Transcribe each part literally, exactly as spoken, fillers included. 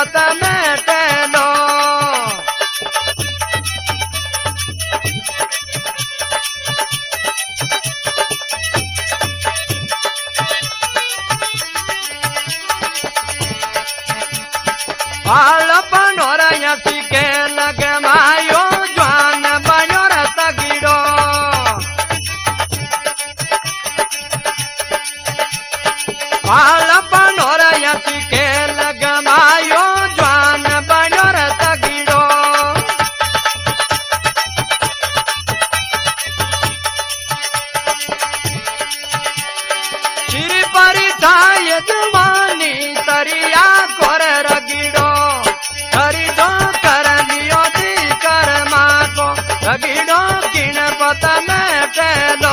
पत में टेलो बाल बनोर यसी के लगे मायो ज्वान बनोर तगिड़ो बाल बनोर यसी के लगे मायो ज्वान बनोर तगिड़ो श्री परिधाय जवानी तरिया कोर रगिड़ो खरीदो कर लियो दी कर माँ को रगिड़ो किन पत में टेलो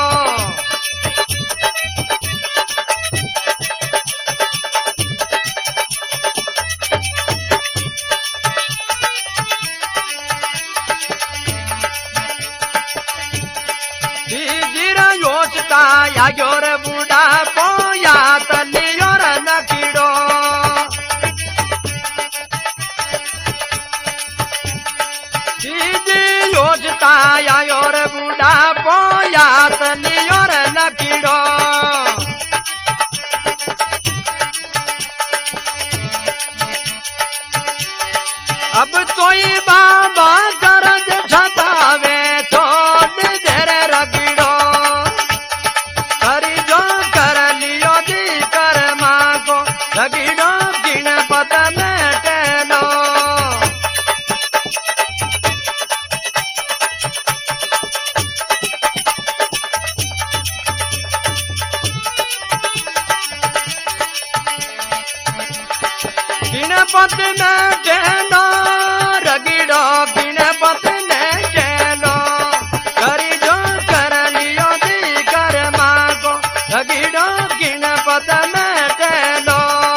दीजिर योचता या योर बूढ़ा को या तलियोर नकिड़ो योजता या योर बूढ़ा पोयात लियोर नकिड़ो अब तोई बाबा गरज छतावे छोड़ देरे रगिड़ो करी जो कर लियो दी कर माँ को रगिड़ो किन पत में टेलो किन पत में टेलो रगिड़ो किन पत में टेलो करी जो कर लियो दी कर माँ को रगिड़ो किन पत में टेलो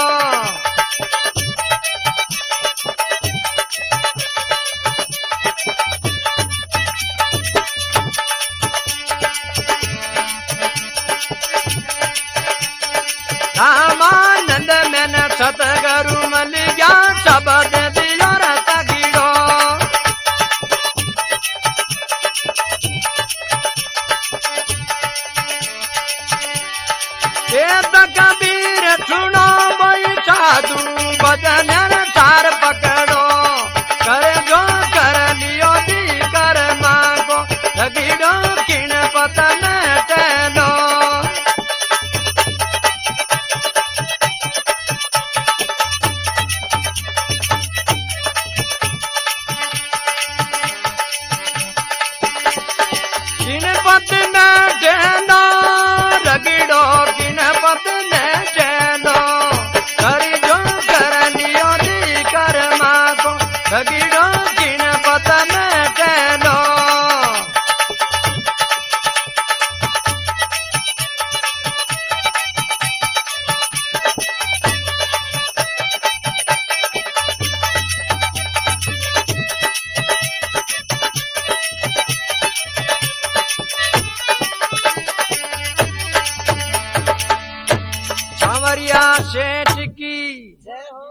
रामानंद में न सतगुरु मल गया शब्द दियो तगिड़ो एक कबीर सुनो बई साधु भजन चार पकड़ो कर जो कर लियो दी कर माँ को तगिड़ो किन पत में टेलो किन पत में टेलो रगिड़ो किन पत में टेलो करी जो कर लियो दी कर माँ को रगिड़ो किन पत में टेलो सेठ की जय हो।